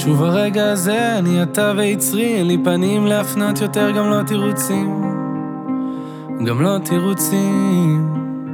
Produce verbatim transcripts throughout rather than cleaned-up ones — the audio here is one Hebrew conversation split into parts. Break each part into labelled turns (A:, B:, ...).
A: שוב הרגע הזה, אני אתה ויצרי, אין לי פנים להפנות יותר, גם לא תירוצים, גם לא תירוצים.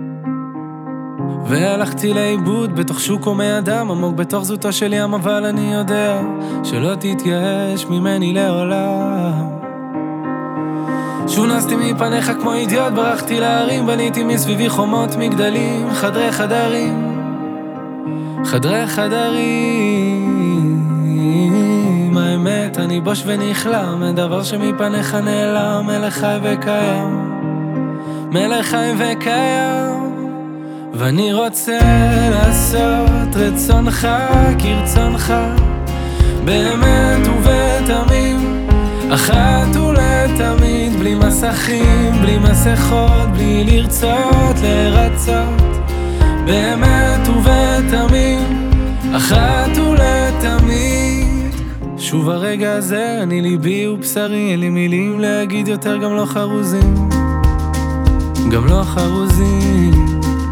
A: והלכתי לאיבוד בתוך שוק הומי אדם, עמוק בתוך זאתו של ים, אבל אני יודע שלא תתייאש ממני לעולם. שוב נסתי מפניך כמו אידיוט, ברחתי להרים, בניתי מסביבי חומות מגדלים, חדרי חדרים, חדרי חדרים. האמת אני בוש ונכלם, דבר שמפניך נעלם, מלך חי וקיים, מלך חי וקיים. ואני רוצה לעשות רצונך כרצונך, באמת ובתמים, אחת ולתמיד, בלי מסכים, בלי מסכות, בלי לרצות לרצות, באמת ובתמים, אחת ולתמיד. שוב הרגע הזה, אני ליבי ובשרי, אין לי מילים להגיד יותר, גם לא חרוזים, גם לא חרוזים.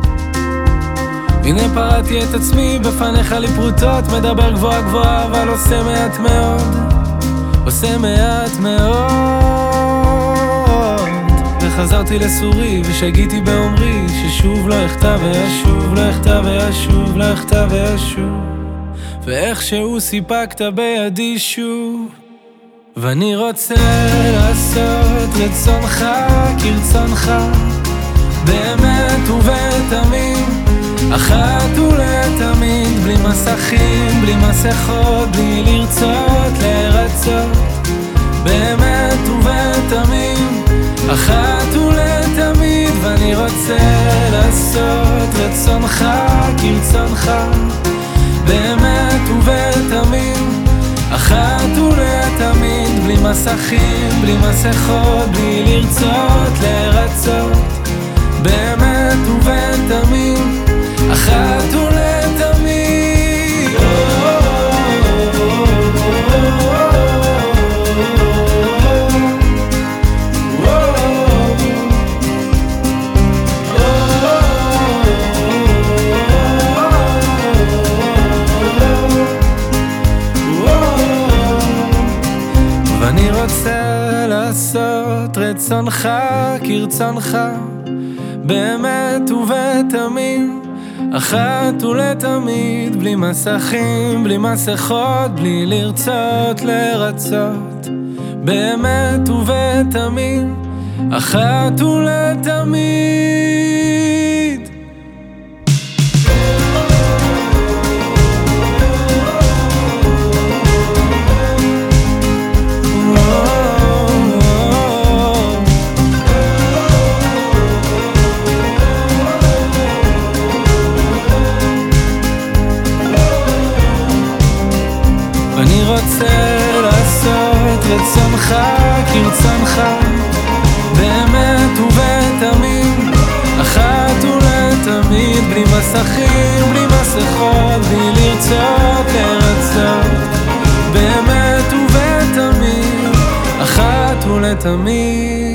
A: הנה פרעתי את עצמי בפניך לי פרוטות, מדבר גבוהה גבוהה אבל עושה מעט מאוד, עושה מעט מאוד. וחזרתי לסורי ושגיתי באומרי, ששוב לא אכתב וישוב, לא אכתב וישוב, לא אכתב וישוב. ואיכשהו סיפקת בידי שוב. ואני רוצה לעשות רצונך כרצונך, באמת ובתמים, אחת ולתמיד, בלי מסכים, בלי מסכות, בלי לרצות לרצות, באמת ובתמים, אחת ולתמיד. ואני רוצה לעשות רצונך כרצונך, באמת ובתמים, אחת ולתמיד, בלי מסכים, בלי מסכות, בלי לרצות לרצות, באמת ובתמים, אחת ולתמיד. ואני רוצה לעשות רצונך כרצונך, באמת ובתמים, אחת ולתמיד, בלי מסכים, בלי מסכות, בלי לרצות לרצות, באמת ובתמים, אחת ולתמיד. אני רוצה לעשות רצונך כרצונך, באמת ובתמים, אחת ולתמיד, בלי מסכים, בלי מסכות, בלי לרצות לרצות, באמת ובתמים, אחת ולתמיד.